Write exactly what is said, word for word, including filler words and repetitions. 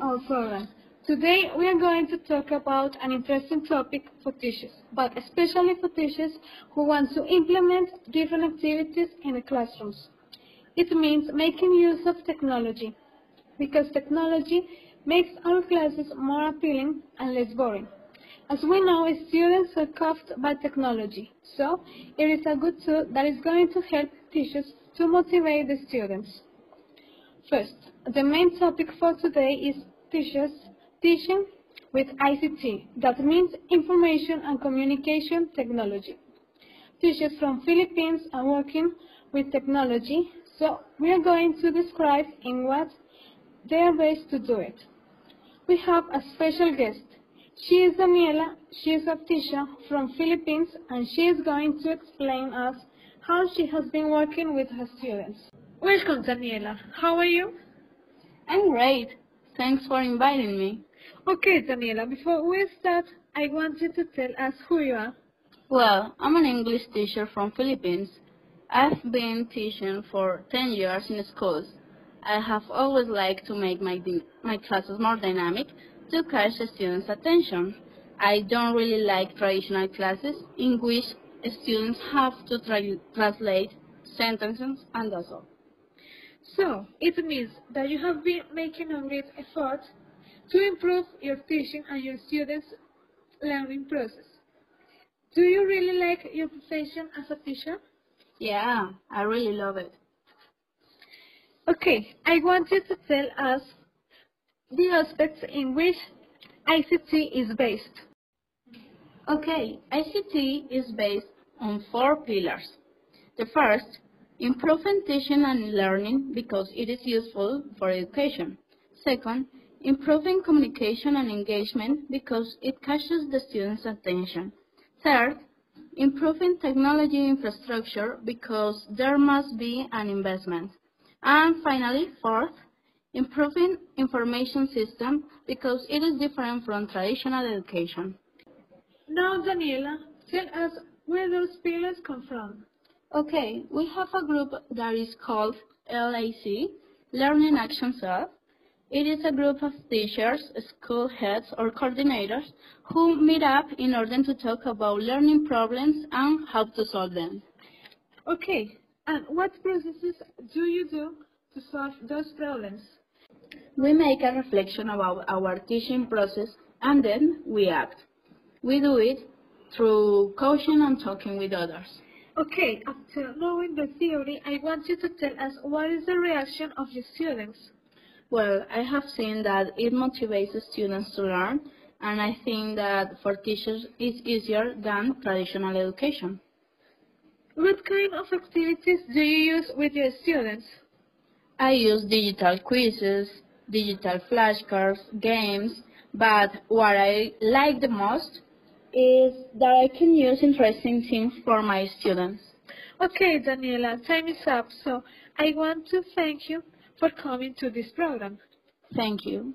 our program. Today we are going to talk about an interesting topic for teachers, but especially for teachers who want to implement different activities in the classrooms. It means making use of technology, because technology makes our classes more appealing and less boring. As we know, students are cuffed by technology, so it is a good tool that is going to help teachers to motivate the students. First, the main topic for today is teachers teaching with I C T, that means information and communication technology. Teachers from Philippines are working with technology, so we are going to describe in what they are based to do it. We have a special guest. She is Daniela. She is a teacher from Philippines, and she is going to explain us how she has been working with her students. Welcome, Daniela. How are you? I'm great. Thanks for inviting me. Okay, Daniela, before we start, I want you to tell us who you are. Well, I'm an English teacher from Philippines. I've been teaching for ten years in schools. I have always liked to make my, my classes more dynamic to catch the students' attention. I don't really like traditional classes in which students have to tra translate sentences and that's all. So, it means that you have been making a great effort to improve your teaching and your students' learning process. Do you really like your profession as a teacher? Yeah, I really love it. Okay, I want you to tell us the aspects in which I C T is based. Okay, I C T is based on four pillars. The first, improving teaching and learning because it is useful for education. Second, improving communication and engagement because it catches the students' attention. Third, improving technology infrastructure because there must be an investment. And finally, fourth, improving information system because it is different from traditional education. Now, Daniela, tell us where those pillars come from. Okay, we have a group that is called L A C, Learning Action Cell. It is a group of teachers, school heads, or coordinators who meet up in order to talk about learning problems and how to solve them. Okay, and what processes do you do to solve those problems? We make a reflection about our teaching process and then we act. We do it through coaching and talking with others. Okay, after knowing the theory, I want you to tell us what is the reaction of your students. Well, I have seen that it motivates students to learn, and I think that for teachers it's easier than traditional education. What kind of activities do you use with your students? I use digital quizzes, digital flashcards, games, but what I like the most is that I can use interesting things for my students. Okay, Daniela, time is up, so I want to thank you for coming to this program. Thank you.